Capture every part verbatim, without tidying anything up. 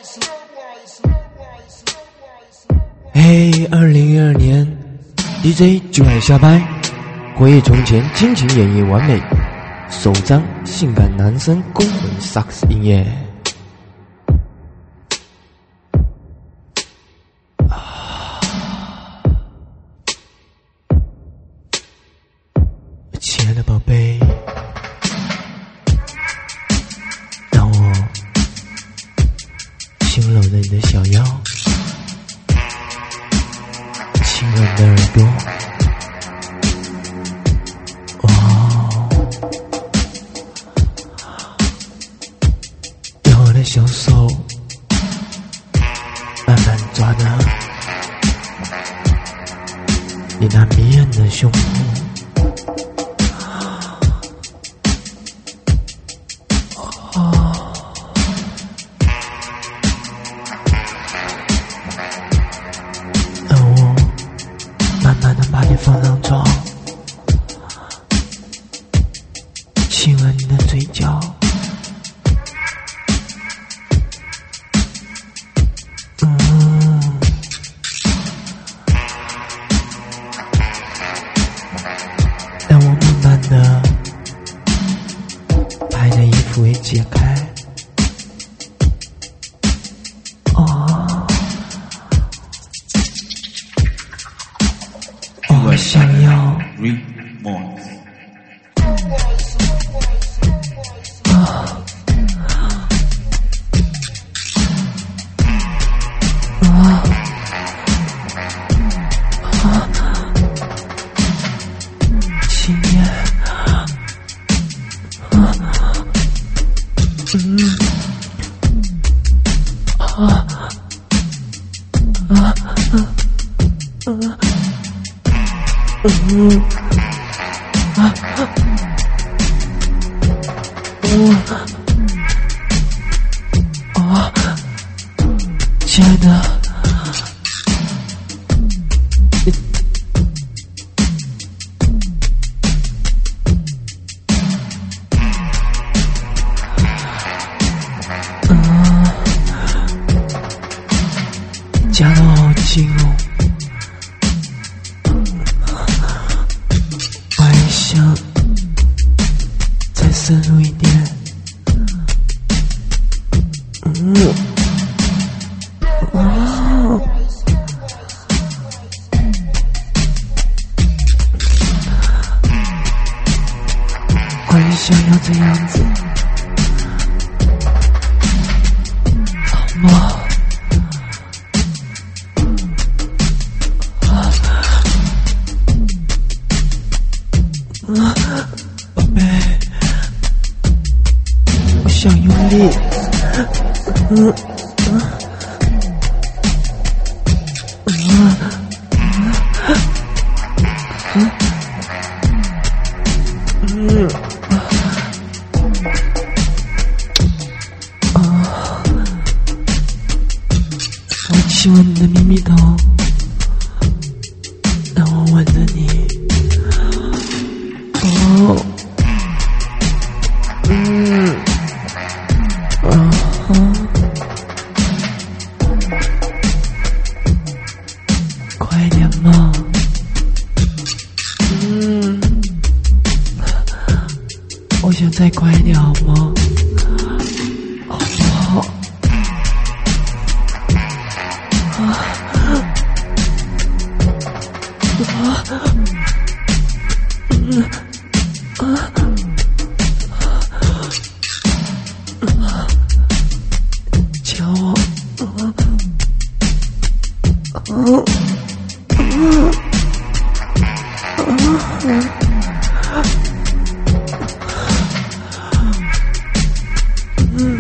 嘿，二零一二年 D J 就爱下班，回忆从前，尽情演绎完美，首张性感男生公魂萨克斯音乐。啊，亲爱的宝贝，让我轻搂着你的小腰，亲吻你的耳朵，哇哦，用我的小手慢慢抓着你那迷人的胸部，哦，让我慢慢的把你放上床，亲吻你的嘴角，嗯，让我慢慢的把你的衣服给解开，哦，我想要嗯啊我啊亲爱的，嗯，夹得好紧哦。再深入一点，嗯，哦，我也想要这样子，好吗？宝贝，我想用力，嗯嗯嗯嗯啊！我亲吻你的咪咪头，让我吻着你。哦，嗯，啊哈，快点嘛，嗯，我想再快一点好吗？好不好？啊啊，嗯。啊啊！瞧我，啊啊啊啊！嗯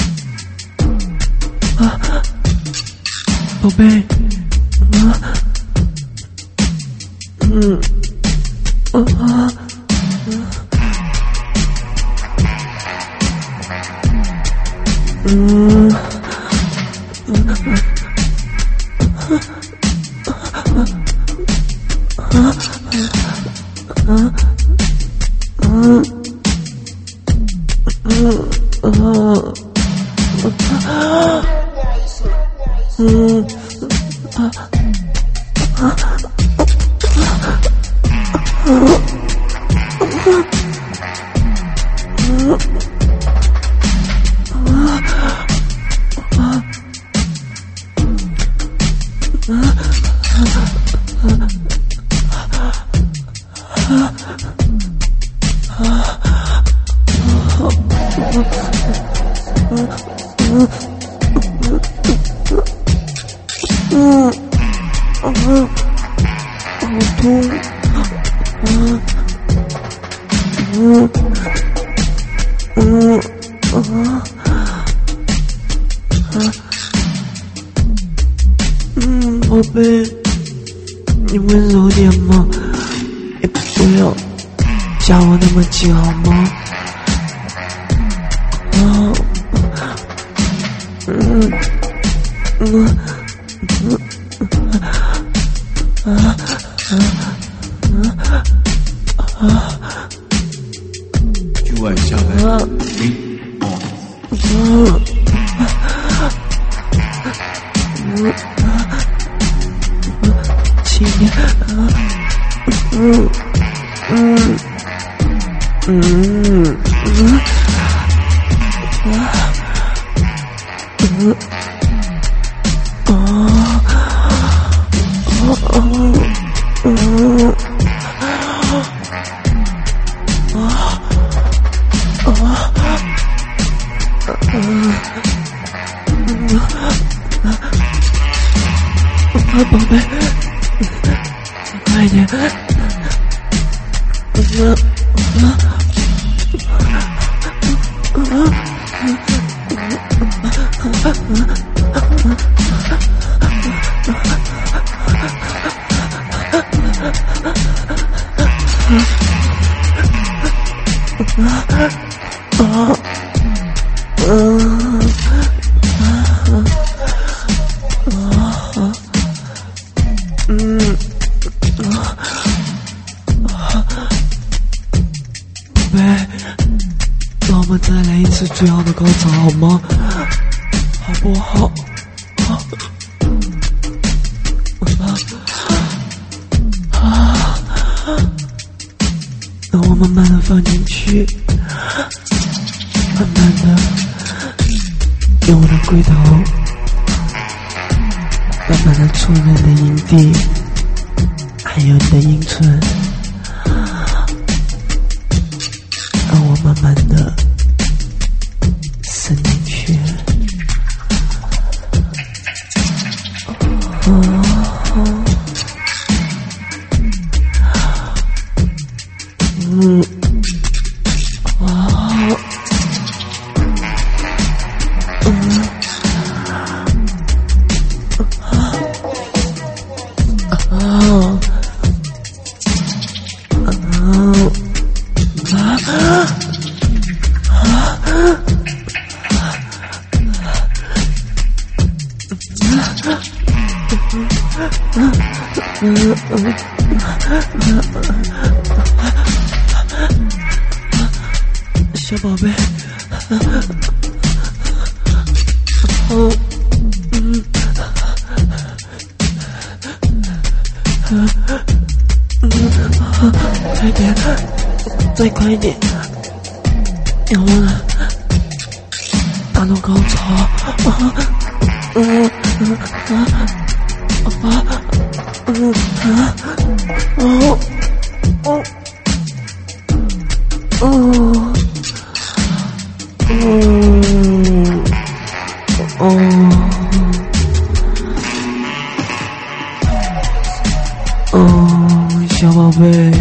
啊，宝贝，啊，嗯啊。嗯，嗯嗯嗯嗯啊啊啊宝贝，你温柔点嘛，也不要夹我那么紧好吗？啊，嗯嗯嗯啊啊啊啊！ 今晚下班你哦。嗯。今天，嗯嗯嗯嗯啊嗯啊啊嗯啊啊啊宝贝。快点！嗯嗯嗯。宝贝，让我们再来一次最后的高潮好吗？好不好？好。啊啊！让我慢慢的放进去，慢慢的用我的龟头，慢慢的触摸你的阴蒂，还有你的阴唇。让我慢慢的伸进去，哦嗯，哦，嗯，啊，哦，哦。啊啊小宝贝，哦，嗯，嗯，快点，再快一点，让我达到高潮，啊，嗯嗯啊啊嗯啊哦哦哦哦哦哦，小宝贝，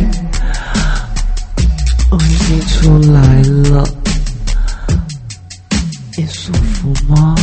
我已经出来了，你舒服吗？